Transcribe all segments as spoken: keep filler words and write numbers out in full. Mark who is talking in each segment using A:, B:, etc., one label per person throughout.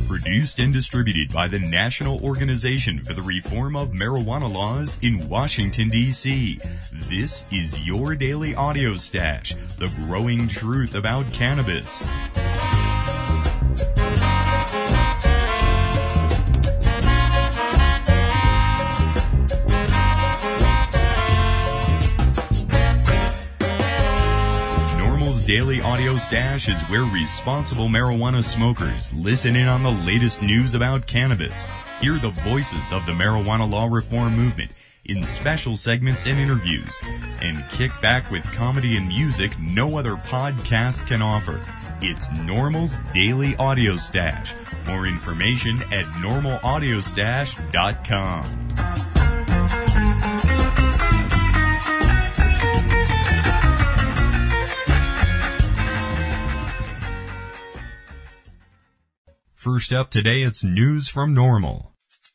A: Produced and distributed by the National Organization for the Reform of Marijuana Laws in Washington, D C This is your daily audio stash, the growing truth about cannabis. Daily Audio Stash is where responsible marijuana smokers listen in on the latest news about cannabis, hear the voices of the marijuana law reform movement in special segments and interviews, and kick back with comedy and music no other podcast can offer. It's NORML's Daily Audio Stash. More information at normal audio stash dot com. First up today, it's news from NORML.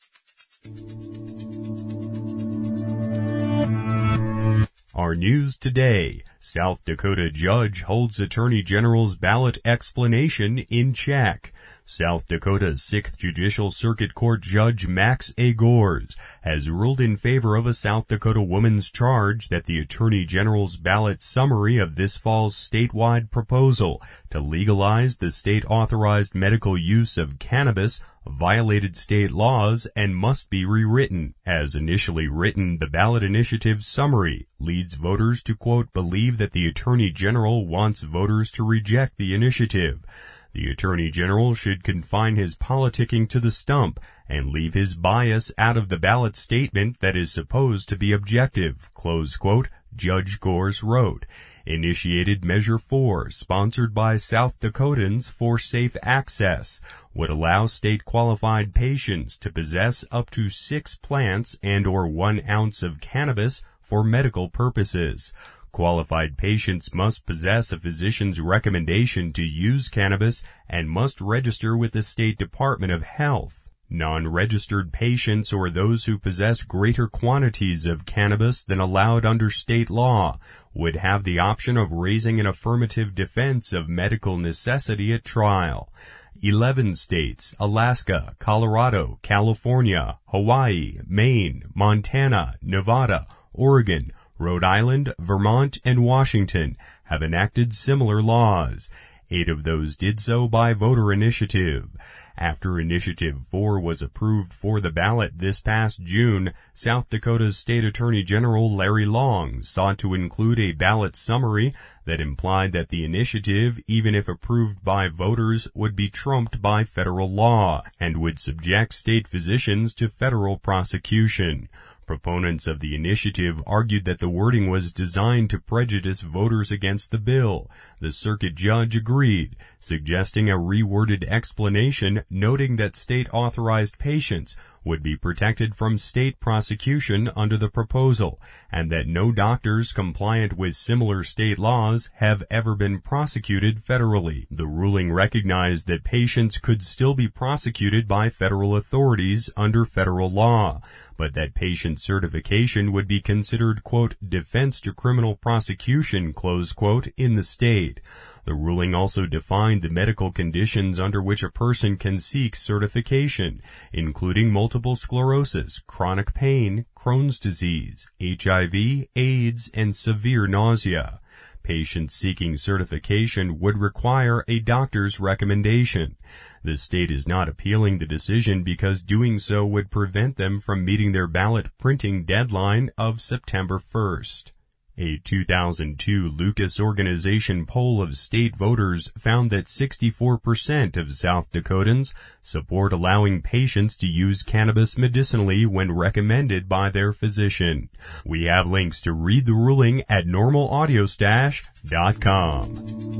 A: Our news today: South Dakota judge holds Attorney General's ballot explanation in check. South Dakota's sixth Judicial Circuit Court Judge Max A. Gores has ruled in favor of a South Dakota woman's charge that the Attorney General's ballot summary of this fall's statewide proposal to legalize the state-authorized medical use of cannabis violated state laws and must be rewritten. As initially written, the ballot initiative summary leads voters to, quote, believe that the Attorney General wants voters to reject the initiative. The Attorney General should confine his politicking to the stump and leave his bias out of the ballot statement that is supposed to be objective, close quote, Judge Gores wrote. Initiated Measure four, sponsored by South Dakotans for Safe Access, would allow state-qualified patients to possess up to six plants and or one ounce of cannabis for medical purposes. Qualified patients must possess a physician's recommendation to use cannabis and must register with the State Department of Health. Non-registered patients or those who possess greater quantities of cannabis than allowed under state law would have the option of raising an affirmative defense of medical necessity at trial. Eleven states, Alaska, Colorado, California, Hawaii, Maine, Montana, Nevada, Oregon, Rhode Island, Vermont, and Washington have enacted similar laws. Eight of those did so by voter initiative. After Initiative four was approved for the ballot this past June, South Dakota's State Attorney General Larry Long sought to include a ballot summary that implied that the initiative, even if approved by voters, would be trumped by federal law and would subject state physicians to federal prosecution. Proponents of the initiative argued that the wording was designed to prejudice voters against the bill. The circuit judge agreed, suggesting a reworded explanation noting that state-authorized patients would be protected from state prosecution under the proposal, and that no doctors compliant with similar state laws have ever been prosecuted federally. The ruling recognized that patients could still be prosecuted by federal authorities under federal law, but that patient certification would be considered, quote, defense to criminal prosecution, close quote, in the state. The ruling also defined the medical conditions under which a person can seek certification, including multiple sclerosis, chronic pain, Crohn's disease, H I V, AIDS, and severe nausea. Patients seeking certification would require a doctor's recommendation. The state is not appealing the decision because doing so would prevent them from meeting their ballot printing deadline of September first. A two thousand two Lucas Organization poll of state voters found that sixty-four percent of South Dakotans support allowing patients to use cannabis medicinally when recommended by their physician. We have links to read the ruling at normal audio stash dot com.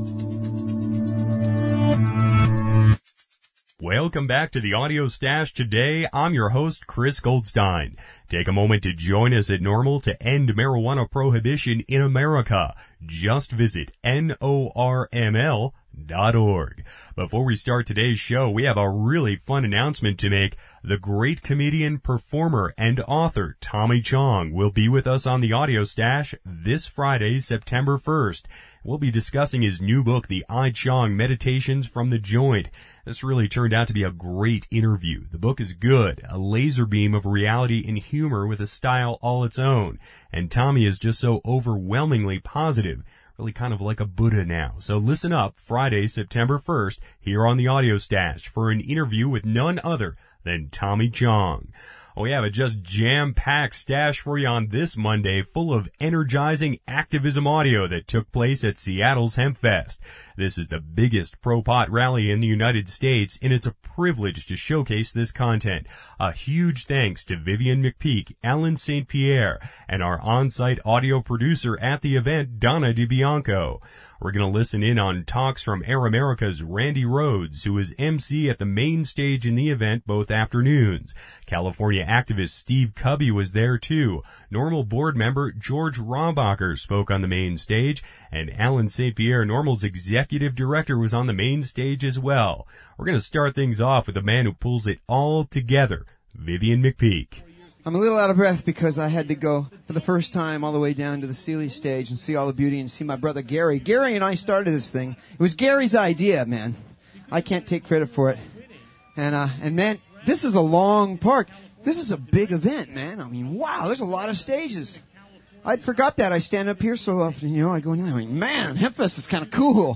A: Welcome back to the Audio Stash today. I'm your host, Chris Goldstein. Take a moment to join us at NORML to end marijuana prohibition in America. Just visit N O R M L dot org. Before we start today's show, we have a really fun announcement to make. The great comedian, performer, and author Tommy Chong will be with us on the Audio Stash this Friday, September first. We'll be discussing his new book, The I Chong Meditations from the Joint. This really turned out to be a great interview. The book is good, a laser beam of reality and humor with a style all its own. And Tommy is just so overwhelmingly positive, really kind of like a Buddha now. So listen up Friday, September first, here on the Audio Stash for an interview with none other than Tommy Chong. We have a just jam-packed stash for you on this Monday, full of energizing activism audio that took place at Seattle's HempFest. This is the biggest pro-pot rally in the United States, and it's a privilege to showcase this content. A huge thanks to Vivian McPeak, Alan Saint Pierre, and our on-site audio producer at the event, Donna DiBianco. We're going to listen in on talks from Air America's Randy Rhodes, who was M C at the main stage in the event both afternoons. California activist Steve Cubby was there too. Normal board member George Rombacher spoke on the main stage, and Alan Saint Pierre, Normal's executive director, was on the main stage as well. We're going to start things off with the man who pulls it all together, Vivian McPeak.
B: I'm a little out of breath because I had to go for the first time all the way down to the Sealy stage and see all the beauty and see my brother Gary. Gary and I started this thing. It was Gary's idea, man. I can't take credit for it. And, uh, and man, this is a long park. This is a big event, man. I mean, wow, there's a lot of stages. I'd forgot that. I stand up here so often, you know, I go, I mean, man, HempFest is kind of cool.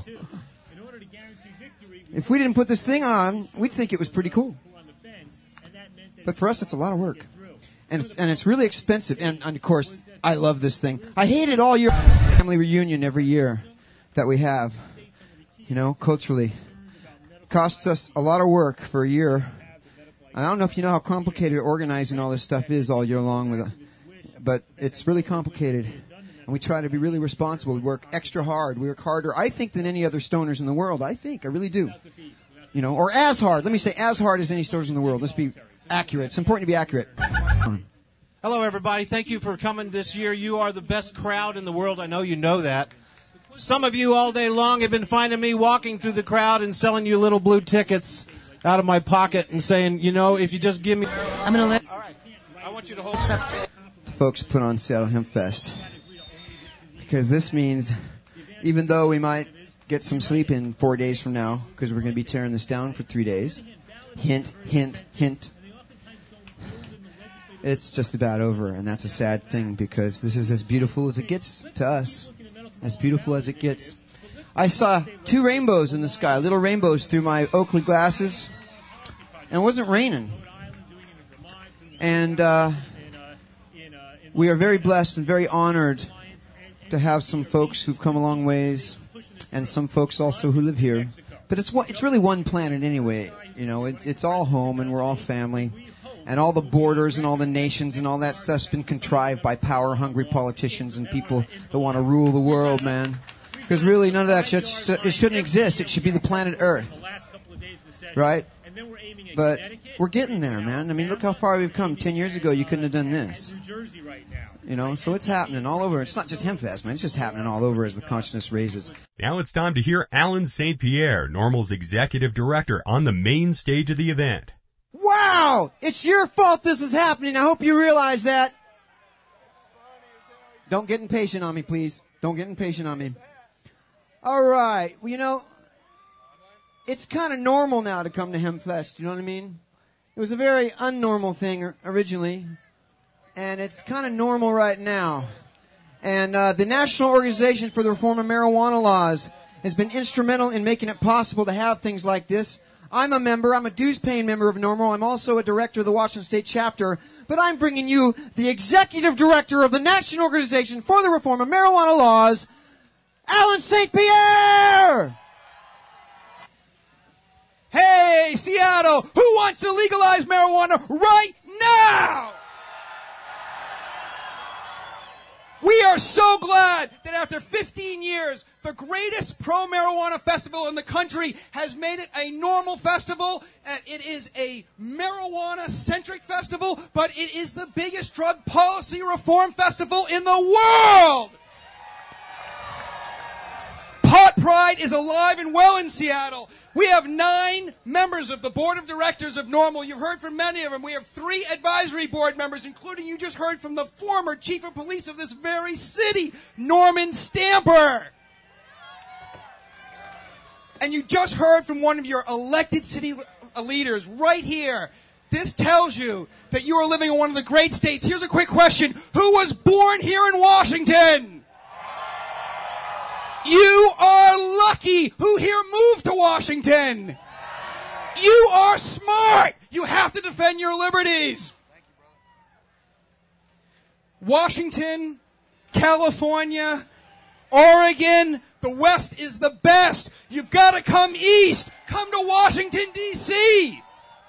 B: If we didn't put this thing on, we'd think it was pretty cool. But for us, it's a lot of work. And it's, and it's really expensive. And, and, of course, I love this thing. I hate it all year. Family reunion every year that we have, you know, culturally. Costs us a lot of work for a year. I don't know if you know how complicated organizing all this stuff is all year long, with a, but it's really complicated. And we try to be really responsible. We work extra hard. We work harder, I think, than any other stoners in the world. I think. I really do. You know, or as hard. Let me say as hard as any stoners in the world. Let's be accurate. It's important to be accurate.
C: Hello, everybody. Thank you for coming this year. You are the best crowd in the world. I know you know that. Some of you all day long have been finding me walking through the crowd and selling you little blue tickets out of my pocket and saying, you know, if you just give me...
D: I'm going to let...
C: All right. I want you to hold...
B: The folks put on Seattle HempFest. Because this means, even though we might get some sleep in four days from now, because we're going to be tearing this down for three days, hint, hint, hint, it's just about over, and that's a sad thing because this is as beautiful as it gets to us, as beautiful as it gets. I saw two rainbows in the sky, little rainbows through my Oakley glasses, and it wasn't raining. And uh, we are very blessed and very honored to have some folks who've come a long ways, and some folks also who live here. But it's one, it's really one planet anyway. You know, it, it's all home, and we're all family. And all the borders and all the nations and all that stuff's been contrived by power-hungry politicians and people that want to rule the world, man. Because really, none of that shit, it shouldn't exist. It should be the planet Earth. Right? But we're getting there, man. I mean, look how far we've come. Ten years ago, you couldn't have done this. You know, so it's happening all over. It's not just HempFest, man. It's just happening all over as the consciousness raises.
A: Now it's time to hear Alan Saint Pierre, Normal's executive director, on the main stage of the event.
B: Wow! It's your fault this is happening. I hope you realize that. Don't get impatient on me, please. Don't get impatient on me. All right. Well, you know, it's kind of normal now to come to HempFest. You know what I mean? It was a very unnormal thing originally, and it's kind of normal right now. And uh, the National Organization for the Reform of Marijuana Laws has been instrumental in making it possible to have things like this. I'm a member. I'm a dues-paying member of NORML. I'm also a director of the Washington State chapter. But I'm bringing you the executive director of the National Organization for the Reform of Marijuana Laws, Alan Saint Pierre!
E: Hey, Seattle, who wants to legalize marijuana right now? We are so glad that after fifteen years, the greatest pro-marijuana festival in the country has made it a normal festival. And it is a marijuana-centric festival, but it is the biggest drug policy reform festival in the world. hot pride is alive and well in Seattle. We have nine members of the board of directors of NORML. You've heard from many of them. We have three advisory board members, including you just heard from the former chief of police of this very city, Norman Stamper. And you just heard from one of your elected city leaders right here. This tells you that you are living in one of the great states. Here's a quick question. Who was born here in Washington? You are lucky. Who here moved to Washington? You are smart. You have to defend your liberties. Washington, California, Oregon, the West is the best. You've got to come east. Come to Washington, D C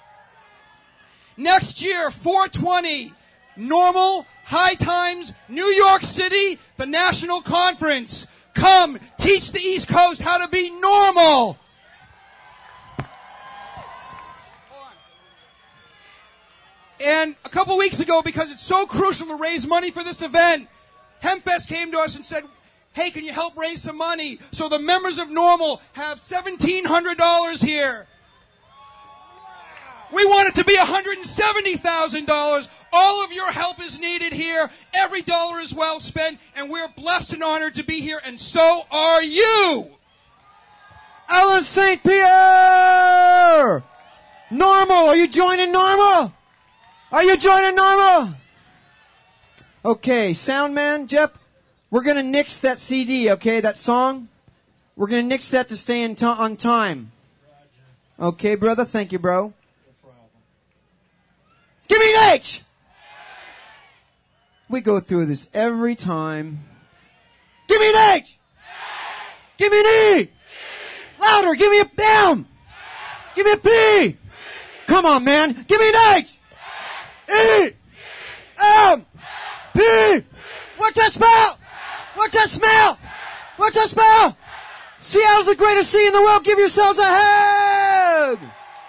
E: Next year, four twenty, NORML, High Times, New York City, the National Conference. Come, teach the East Coast how to be normal. And a couple weeks ago, because it's so crucial to raise money for this event, HempFest came to us and said, hey, can you help raise some money? So the members of NORML have seventeen hundred dollars here. We want it to be one hundred seventy thousand dollars. All of your help is needed here. Every dollar is well spent, and we're blessed and honored to be here, and so are you.
B: Alan Saint Pierre! NORML, are you joining NORML? Are you joining NORML? Okay, sound man, Jeff, we're going to nix that C D, okay, that song? We're going to nix that to stay in to- on time. Okay, brother, thank you, bro. Give me an H! We go through this every time. Give me an H! Give me an E! Louder, give me a M! Give me a P! Come on, man, give me an H! E! M! P! What's that spell? What's that smell? What's that spell? Seattle's the greatest city in the world. Give yourselves a hug!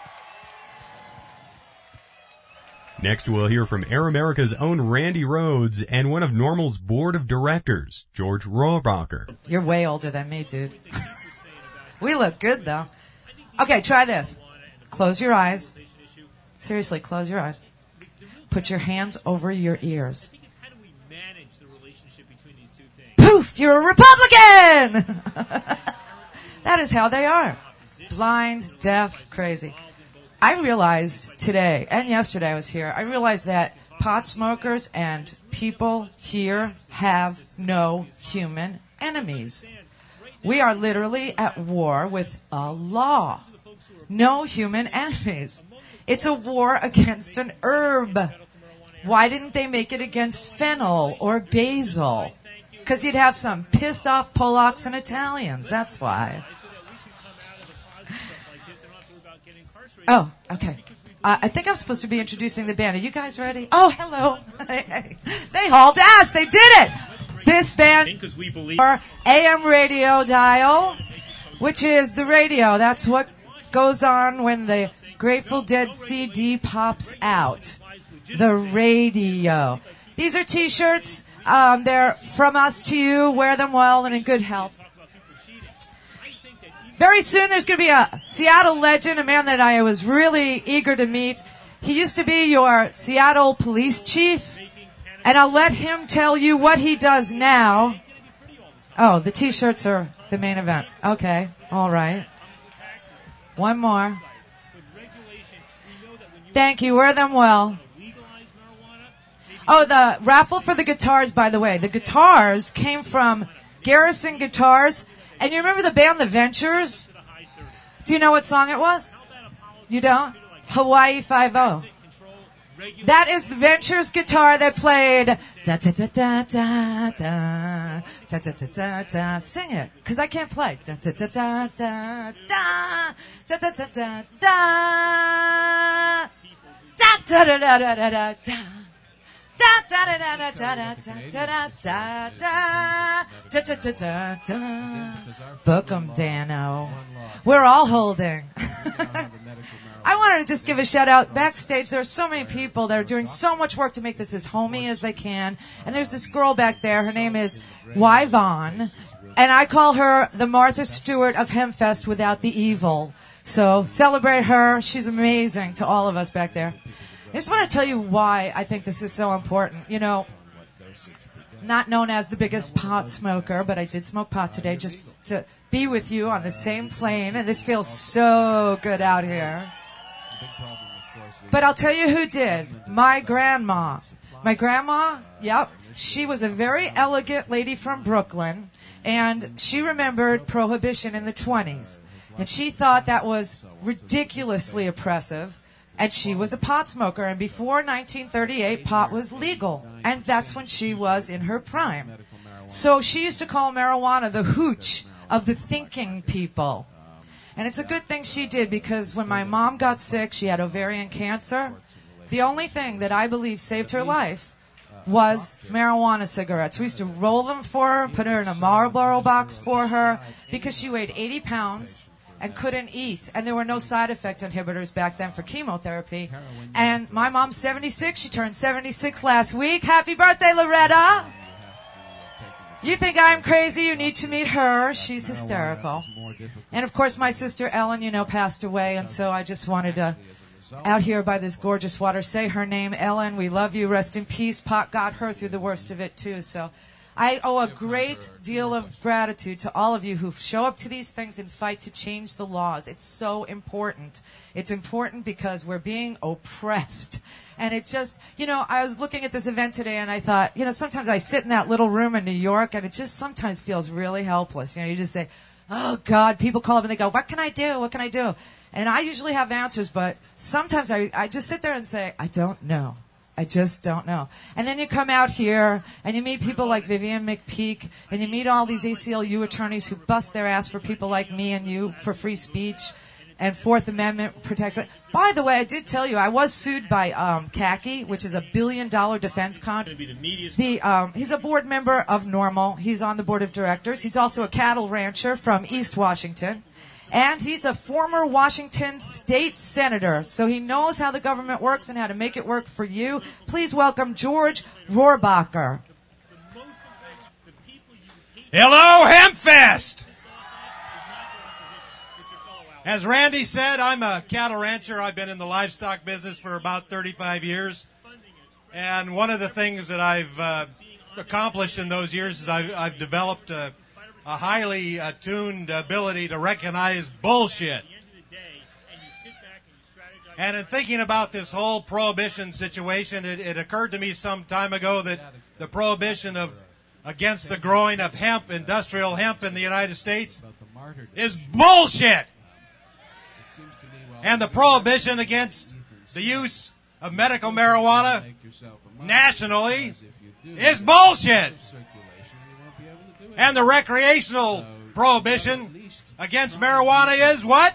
A: Next, we'll hear from Air America's own Randy Rhodes and one of NORML's board of directors, George Rohrabacher.
D: You're way older than me, dude. We look good, though. Okay, try this. Close your eyes. Seriously, close your eyes. Put your hands over your ears. Poof, you're a Republican! That is how they are. Blind, deaf, crazy. I realized today, and yesterday I was here, I realized that pot smokers and people here have no human enemies. We are literally at war with a law. No human enemies. It's a war against an herb. Why didn't they make it against fennel or basil? Because you'd have some pissed off Polacks and Italians. That's why. Oh, okay. Uh, I think I'm supposed to be introducing the band. Are you guys ready? Oh, hello. They hauled ass. They did it. This band, our A M radio dial, which is the radio. That's what goes on when the Grateful Dead C D pops out. The radio. These are T-shirts. Um, they're from us to you. Wear them well and in good health. Very soon there's going to be a Seattle legend, a man that I was really eager to meet. He used to be your Seattle police chief, and I'll let him tell you what he does now. Oh, the T-shirts are the main event. Okay, all right. One more. Thank you. Wear them well. Oh, the raffle for the guitars, by the way. The guitars came from Garrison Guitars. And you remember the band The Ventures? Do you know what song it was? You don't? Hawaii Five-O. That is The Ventures guitar that played da da da da da da da da da da da. Sing it, because I can't play. Da da da da da da da da da da da da da da da da da da. Da da da da da da da da da da da da da da. Book 'em, Dano. We're all holding. I wanted to just give a shout out backstage. There are so many people that are doing so much work to make this as homey as they can. And there's this girl back there. Her name is Yvonne. And I call her the Martha Stewart of Hempfest without the evil. So celebrate her. She's amazing to all of us back there. I just want to tell you why I think this is so important. You know, not known as the biggest pot smoker, but I did smoke pot today just to be with you on the same plane, and this feels so good out here. But I'll tell you who did. My grandma. My grandma, yep, she was a very elegant lady from Brooklyn, and she remembered Prohibition in the twenties. And she thought that was ridiculously oppressive, and she was a pot smoker. And before nineteen thirty-eight, pot was legal, and that's when she was in her prime. So she used to call marijuana the hooch of the thinking people. And it's a good thing she did, because when my mom got sick, she had ovarian cancer. The only thing that I believe saved her life was marijuana cigarettes. We used to roll them for her, put her in a Marlboro box for her, because she weighed eighty pounds and couldn't eat. And there were no side effect inhibitors back then for chemotherapy. And my mom's seventy-six. She turned seventy-six last week. Happy birthday, Loretta! You think I'm crazy? You need to meet her. She's hysterical. And, of course, my sister Ellen, you know, passed away, and so I just wanted to, out here by this gorgeous water, say her name. Ellen, we love you. Rest in peace. Pot got her through the worst of it, too. So I owe a great deal of gratitude to all of you who show up to these things and fight to change the laws. It's so important. It's important because we're being oppressed. And it just, you know, I was looking at this event today and I thought, you know, sometimes I sit in that little room in New York and it just sometimes feels really helpless. You know, you just say, oh, God, people call up and they go, what can I do? What can I do? And I usually have answers, but sometimes I, I just sit there and say, I don't know. I just don't know. And then you come out here and you meet people like Vivian McPeak and you meet all these A C L U attorneys who bust their ass for people like me and you for free speech and Fourth Amendment protection. By the way, I did tell you, I was sued by um, C A C I, which is a billion-dollar defense con. The, um, he's a board member of NORML. He's on the board of directors. He's also a cattle rancher from East Washington. And he's a former Washington state senator, so he knows how the government works and how to make it work for you. Please welcome George Rohrbacher.
C: Hello, Hempfest! As Randy said, I'm a cattle rancher. I've been in the livestock business for about thirty-five years. And one of the things that I've uh, accomplished in those years is I've, I've developed a, a highly attuned ability to recognize bullshit. And in thinking about this whole prohibition situation, it, it occurred to me some time ago that the prohibition of against the growing of hemp, industrial hemp in the United States, is bullshit. And the prohibition against the use of medical marijuana nationally is bullshit. And the recreational prohibition against marijuana is what?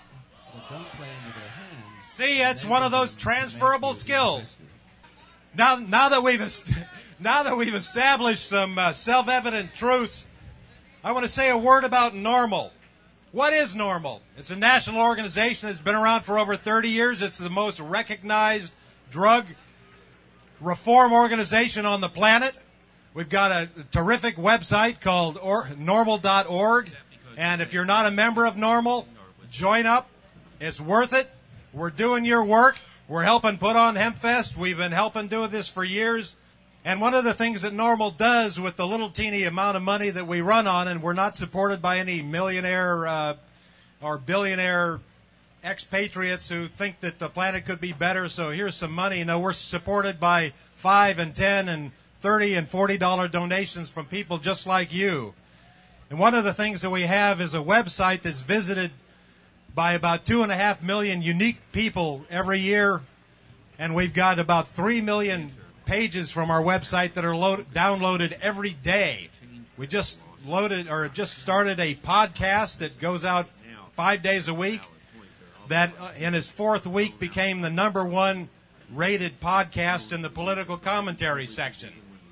C: See, it's one of those transferable skills. Now, now that we've est- now that we've established some uh, self-evident truths, I want to say a word about NORML. What is NORML? It's a national organization that's been around for over thirty years. It's the most recognized drug reform organization on the planet. We've got a terrific website called or- normal dot org. And if you're not a member of NORML, join up. It's worth it. We're doing your work. We're helping put on Hempfest. We've been helping do this for years. And one of the things that NORML does with the little teeny amount of money that we run on, and we're not supported by any millionaire uh, or billionaire expatriates who think that the planet could be better, so here's some money. No, we're supported by five and ten and thirty and forty dollar donations from people just like you. And one of the things that we have is a website that's visited by about two and a half million unique people every year, and we've got about three million pages from our website that are load, downloaded every day. We just loaded or just started a podcast that goes out five days a week that in its fourth week became the number one rated podcast in the political commentary section.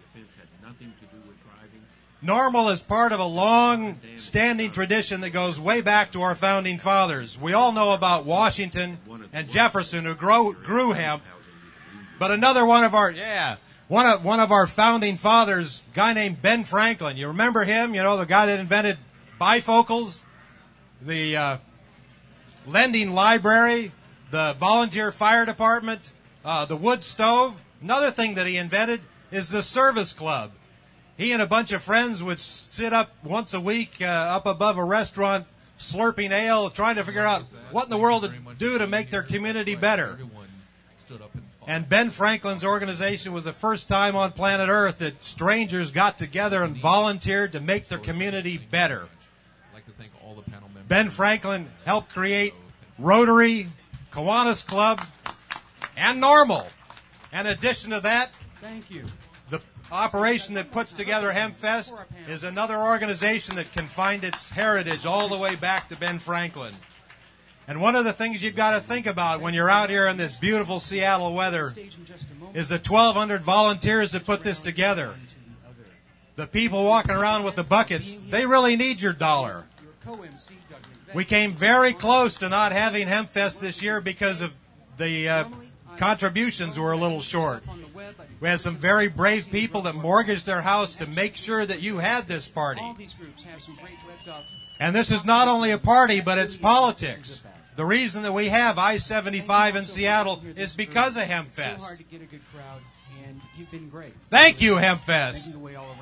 C: NORML is part of a long-standing tradition that goes way back to our founding fathers. We all know about Washington and Jefferson who grow, grew hemp. But another one of our, yeah, one of one of our founding fathers, a guy named Ben Franklin. You remember him? You know, the guy that invented bifocals, the uh, lending library, the volunteer fire department, uh, the wood stove. Another thing that he invented is the service club. He and a bunch of friends would sit up once a week uh, up above a restaurant slurping ale, trying to figure out what in the world to do to make their community better. And Ben Franklin's organization was the first time on planet Earth that strangers got together and volunteered to make their community better. Ben Franklin helped create Rotary, Kiwanis Club, and Normal. In addition to that,
E: Thank you.
C: the operation that puts together HempFest is another organization that can find its heritage all the way back to Ben Franklin. And one of the things you've got to think about when you're out here in this beautiful Seattle weather is the twelve hundred volunteers that put this together. The people walking around with the buckets, they really need your dollar. We came very close to not having HempFest this year because of the uh, contributions were a little short. We had some very brave people that mortgaged their house to make sure that you had this party. And this is not only a party, but it's politics. The reason that we have I seventy-five in Seattle is because of HempFest. Thank you, HempFest.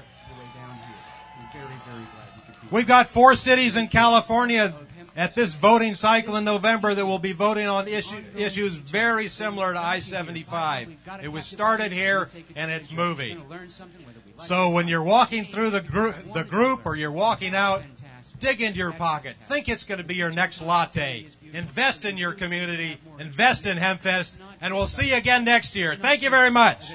C: We've got four cities in California at this voting cycle in November that will be voting on issue, issues very similar to I seventy-five. It was started here, and it's moving. So when you're walking through the, gr- the group or you're walking out, dig into your pocket. Think it's going to be your next latte. Invest in your community. Invest in HempFest. And we'll see you again next year. Thank you very much.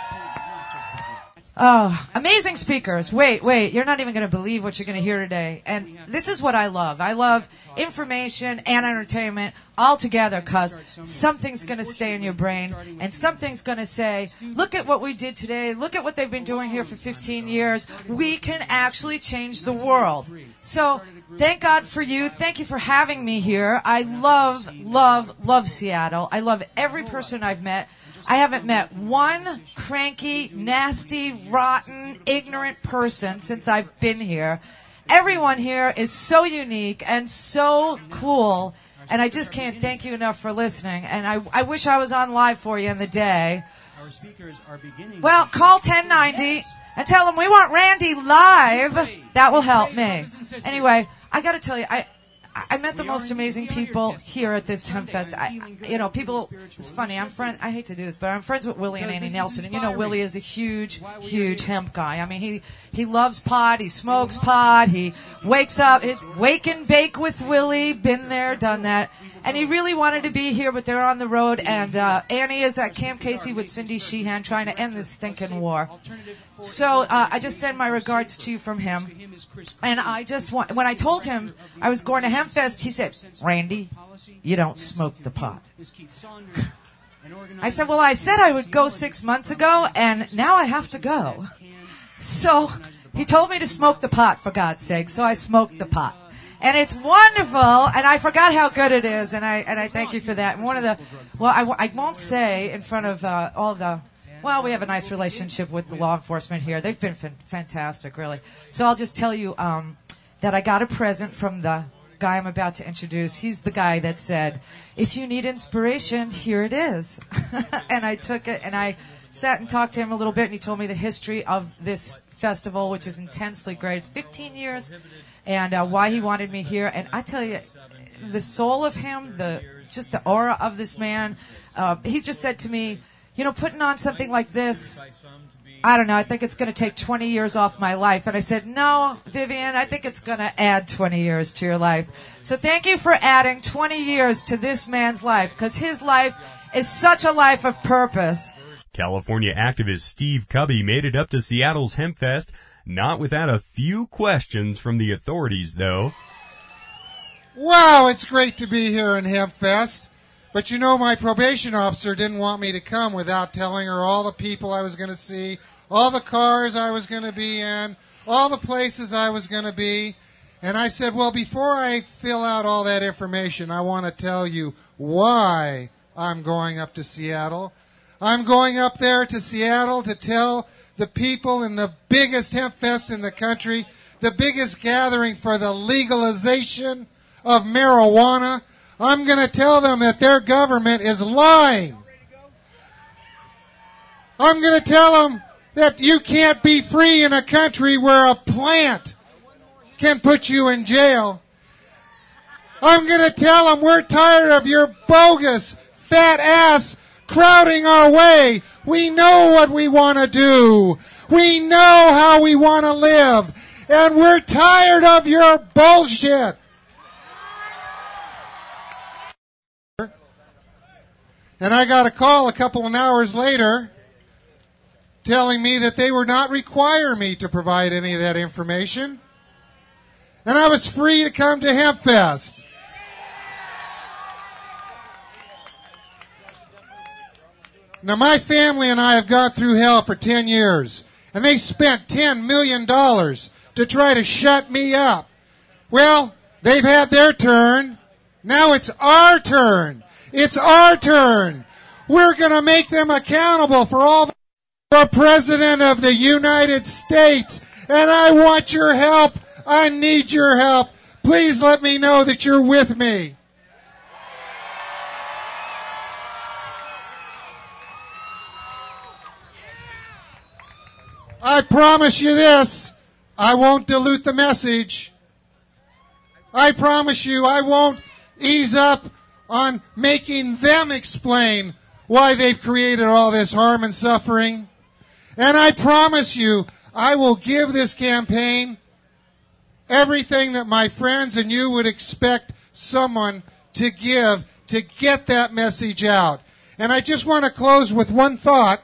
D: Oh, amazing speakers. Wait, wait. You're not even going to believe what you're going to hear today. And this is what I love. I love information and entertainment all together because something's going to stay in your brain and something's going to say, look at what we did today. Look at what they've been doing here for fifteen years. We can actually change the world. So thank God for you. Thank you for having me here. I love, love, love Seattle. I love every person I've met. I haven't met one cranky, nasty, rotten, ignorant person since I've been here. Everyone here is so unique and so cool, and I just can't thank you enough for listening. And I, I wish I was on live for you in the day. Well, call ten ninety and tell them we want Randy live. That will help me. Anyway, I got to tell you, I... I met the most amazing people here at this HempFest. I, you know, people, it's funny, I'm friend, I hate to do this, but I'm friends with Willie and Annie Nelson, and you know Willie is a huge, huge hemp guy. I mean, he, he loves pot, he smokes pot, he wakes up, it, wake and bake with Willie, been there, done that. And he really wanted to be here, but they're on the road, and uh, Annie is at Camp Casey with Cindy Sheehan trying to end this stinking war. So uh, I just send my regards to you from him. And I just want, when I told him I was going to HempFest, he said, Randy, you don't smoke the pot. I said, well, I said I would go six months ago, and now I have to go. So he told me to smoke the pot, for God's sake, so I smoked the pot. And it's wonderful, and I forgot how good it is, and I and I thank you for that. And one of the, well, I, I won't say in front of uh, all the, well, we have a nice relationship with the law enforcement here. They've been f- fantastic, really. So I'll just tell you um, that I got a present from the guy I'm about to introduce. He's the guy that said, if you need inspiration, here it is. And I took it, and I sat and talked to him a little bit, and he told me the history of this festival, which is intensely great. It's fifteen years. And uh, why he wanted me here. And I tell you, the soul of him, the just the aura of this man, uh, he just said to me, you know, putting on something like this, I don't know, I think it's going to take twenty years off my life. And I said, no, Vivian, I think it's going to add twenty years to your life. So thank you for adding twenty years to this man's life, because his life is such a life of purpose.
A: California activist Steve Cubby made it up to Seattle's HempFest. Not without a few questions from the authorities, though.
F: Wow, it's great to be here in HempFest. But you know, my probation officer didn't want me to come without telling her all the people I was going to see, all the cars I was going to be in, all the places I was going to be. And I said, well, before I fill out all that information, I want to tell you why I'm going up to Seattle. I'm going up there to Seattle to tell the people in the biggest hemp fest in the country the biggest gathering for the legalization of marijuana. I'm going to tell them that their government is lying. I'm going to tell them that you can't be free in a country where a plant can put you in jail. I'm going to tell them we're tired of your bogus, fat ass crowding our way. We know what we want to do. We know how we want to live. And we're tired of your bullshit. And I got a call a couple of hours later telling me that they would not require me to provide any of that information. And I was free to come to HempFest. Now, my family and I have gone through hell for ten years, and they spent ten million dollars to try to shut me up. Well, they've had their turn. Now it's our turn. It's our turn. We're going to make them accountable for all the for President of the United States, and I want your help. I need your help. Please let me know that you're with me. I promise you this, I won't dilute the message. I promise you I won't ease up on making them explain why they've created all this harm and suffering. And I promise you I will give this campaign everything that my friends and you would expect someone to give to get that message out. And I just want to close with one thought.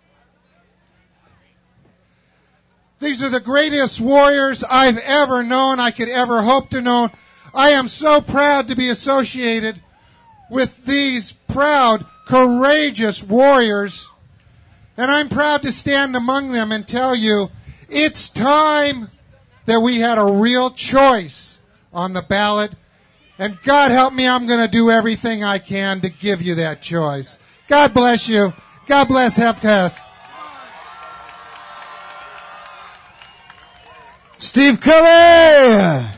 F: These are the greatest warriors I've ever known, I could ever hope to know. I am so proud to be associated with these proud, courageous warriors. And I'm proud to stand among them and tell you, it's time that we had a real choice on the ballot. And God help me, I'm going to do everything I can to give you that choice. God bless you. God bless HempFest.
B: Steve Kelly!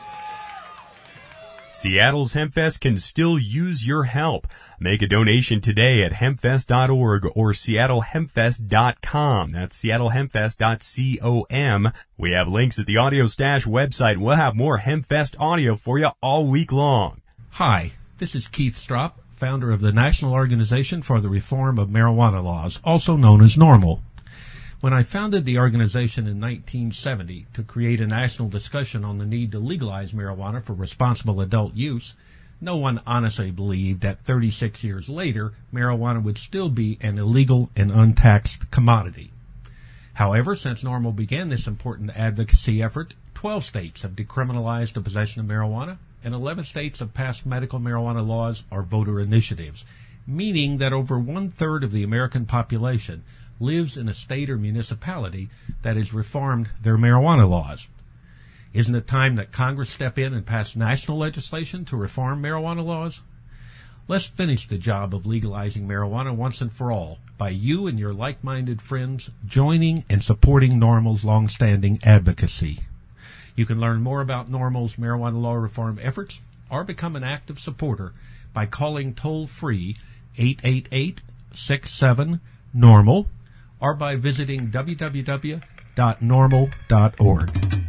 A: Seattle's HempFest can still use your help. Make a donation today at hempfest dot org or seattle hempfest dot com. That's seattle hempfest dot com. We have links at the Audio Stash website. We'll have more HempFest audio for you all week long.
G: Hi, this is Keith Strop, founder of the National Organization for the Reform of Marijuana Laws, also known as NORML. When I founded the organization in nineteen seventy to create a national discussion on the need to legalize marijuana for responsible adult use, no one honestly believed that thirty-six years later, marijuana would still be an illegal and untaxed commodity. However, since NORML began this important advocacy effort, twelve states have decriminalized the possession of marijuana, and eleven states have passed medical marijuana laws or voter initiatives, meaning that over one-third of the American population lives in a state or municipality that has reformed their marijuana laws. Isn't it time that Congress step in and pass national legislation to reform marijuana laws? Let's finish the job of legalizing marijuana once and for all by you and your like-minded friends joining and supporting NORML's long-standing advocacy. You can learn more about NORML's marijuana law reform efforts or become an active supporter by calling toll-free eight eight eight, six seven, NORML or by visiting w w w dot normal dot org.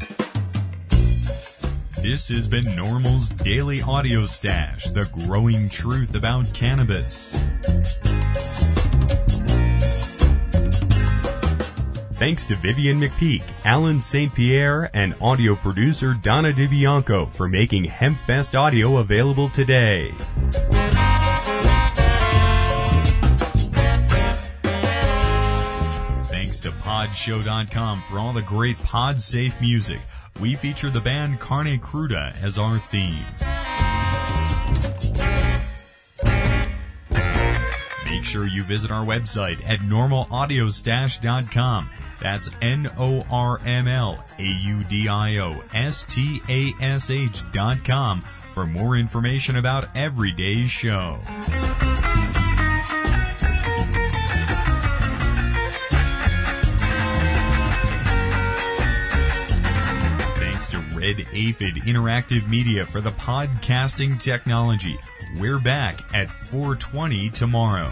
A: This has been NORML's Daily Audio Stash, the growing truth about cannabis. Thanks to Vivian McPeak, Alan Saint Pierre, and audio producer Donna DiBianco for making HempFest audio available today. Thanks to pod show dot com for all the great pod-safe music. We feature the band Carne Cruda as our theme. Make sure you visit our website at normal audio stash dot com. That's N O R M L A U D I O S T A S H dot com for more information about every day's show. Red Aphid Interactive Media for the podcasting technology. We're back at four twenty tomorrow.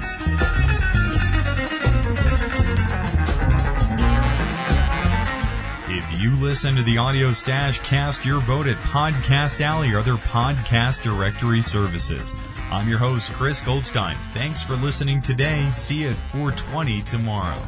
A: If you listen to the Audio Stash, cast your vote at Podcast Alley or other podcast directory services. I'm your host, Chris Goldstein. Thanks for listening today. See you at four twenty tomorrow.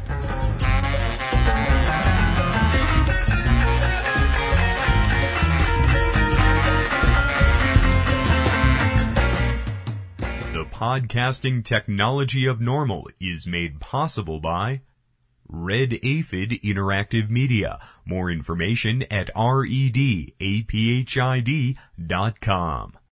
A: The podcasting technology of normal is made possible by Red Aphid Interactive Media. More information at red aphid dot com.